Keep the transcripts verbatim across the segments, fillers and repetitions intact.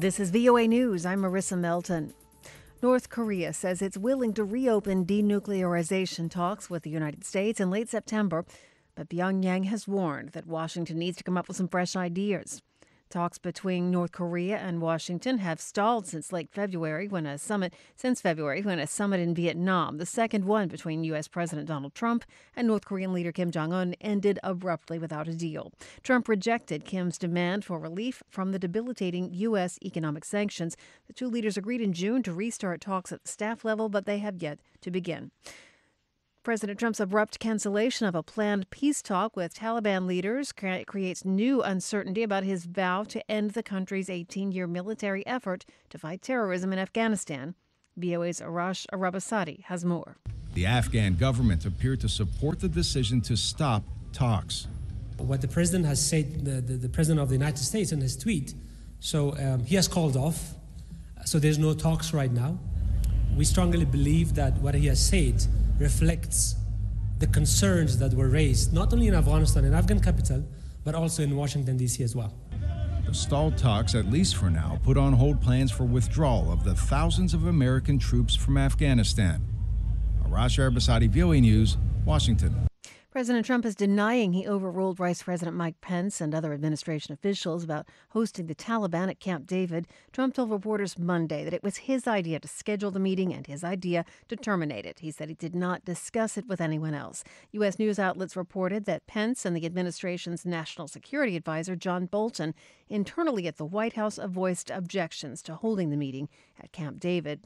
This is V O A News. I'm Marissa Melton. North Korea says it's willing to reopen denuclearization talks with the United States in late September, but Pyongyang has warned that Washington needs to come up with some fresh ideas. Talks between North Korea and Washington have stalled since late February when a summit since February when a summit in Vietnam, the second one between U S. President Donald Trump and North Korean leader Kim Jong-un, ended abruptly without a deal. Trump rejected Kim's demand for relief from the debilitating U S economic sanctions. The two leaders agreed in June to restart talks at the staff level, but they have yet to begin. President Trump's abrupt cancellation of a planned peace talk with Taliban leaders creates new uncertainty about his vow to end the country's eighteen-year military effort to fight terrorism in Afghanistan. V O A's Arash Arabasadi has more. The Afghan government appeared to support the decision to stop talks. What the president has said, the, the, the president of the United States in his tweet, so um, he has called off, so there's no talks right now. We strongly believe that what he has said reflects the concerns that were raised, not only in Afghanistan and Afghan capital, but also in Washington, D C as well. The stalled talks, at least for now, put on hold plans for withdrawal of the thousands of American troops from Afghanistan. Arash Arabasadi, V O A News, Washington. President Trump is denying he overruled Vice President Mike Pence and other administration officials about hosting the Taliban at Camp David. Trump told reporters Monday that it was his idea to schedule the meeting and his idea to terminate it. He said he did not discuss it with anyone else. U S news outlets reported that Pence and the administration's national security advisor, John Bolton, internally at the White House voiced objections to holding the meeting at Camp David.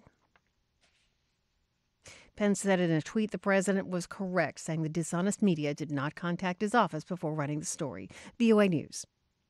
Pence said in a tweet the president was correct, saying the dishonest media did not contact his office before running the story. V O A News.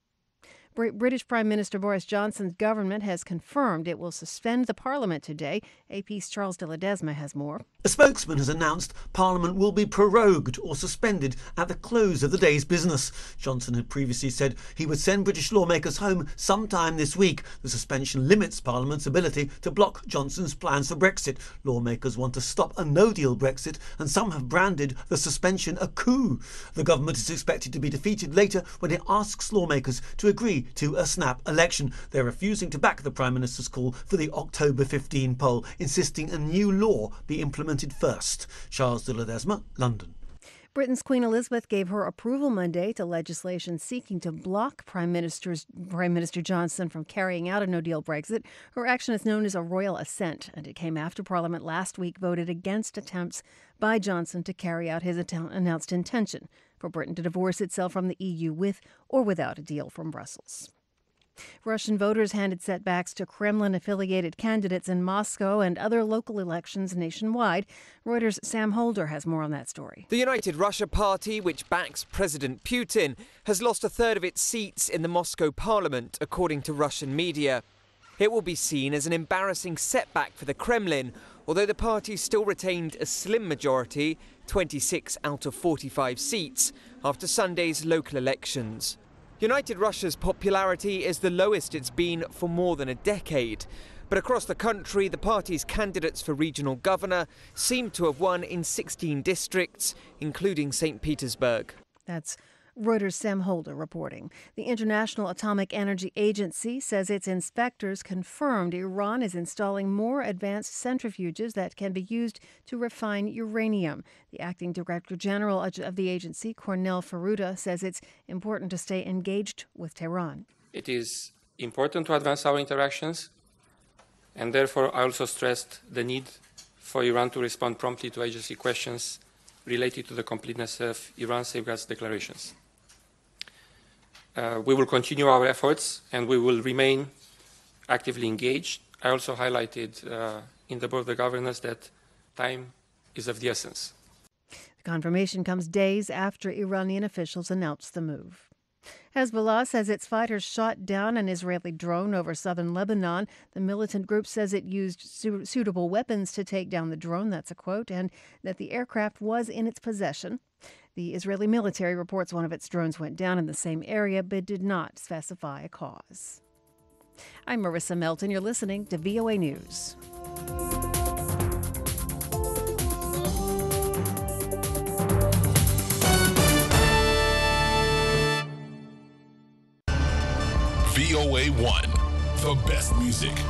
British Prime Minister Boris Johnson's government has confirmed it will suspend the parliament today. A P's Charles de Ledesma has more. A spokesman has announced Parliament will be prorogued or suspended at the close of the day's business. Johnson had previously said he would send British lawmakers home sometime this week. The suspension limits Parliament's ability to block Johnson's plans for Brexit. Lawmakers want to stop a no-deal Brexit, and some have branded the suspension a coup. The government is expected to be defeated later when it asks lawmakers to agree to a snap election. They're refusing to back the Prime Minister's call for the October fifteenth poll, insisting a new law be implemented first. Charles de Ledesma, London. Britain's Queen Elizabeth gave her approval Monday to legislation seeking to block Prime Minister's, Prime Minister Johnson from carrying out a no-deal Brexit. Her action is known as a royal assent, and it came after Parliament last week voted against attempts by Johnson to carry out his announced intention for Britain to divorce itself from the E U with or without a deal from Brussels. Russian voters handed setbacks to Kremlin-affiliated candidates in Moscow and other local elections nationwide. Reuters' Sam Holder has more on that story. The United Russia Party, which backs President Putin, has lost a third of its seats in the Moscow parliament, according to Russian media. It will be seen as an embarrassing setback for the Kremlin, although the party still retained a slim majority, twenty-six out of forty-five seats, after Sunday's local elections. United Russia's popularity is the lowest it's been for more than a decade. But across the country, the party's candidates for regional governor seem to have won in sixteen districts, including Saint Petersburg. That's Reuters' Sam Holder reporting. The International Atomic Energy Agency says its inspectors confirmed Iran is installing more advanced centrifuges that can be used to refine uranium. The acting director general of the agency, Cornel Faruda, says it's important to stay engaged with Tehran. It is important to advance our interactions, and therefore I also stressed the need for Iran to respond promptly to agency questions related to the completeness of Iran safeguards declarations. Uh, we will continue our efforts and we will remain actively engaged. I also highlighted uh, in the Board of Governors that time is of the essence. The confirmation comes days after Iranian officials announced the move. Hezbollah says its fighters shot down an Israeli drone over southern Lebanon. The militant group says it used su- suitable weapons to take down the drone, that's a quote, and that the aircraft was in its possession. The Israeli military reports one of its drones went down in the same area, but did not specify a cause. I'm Marissa Melton. You're listening to V O A News. V O A one, The best music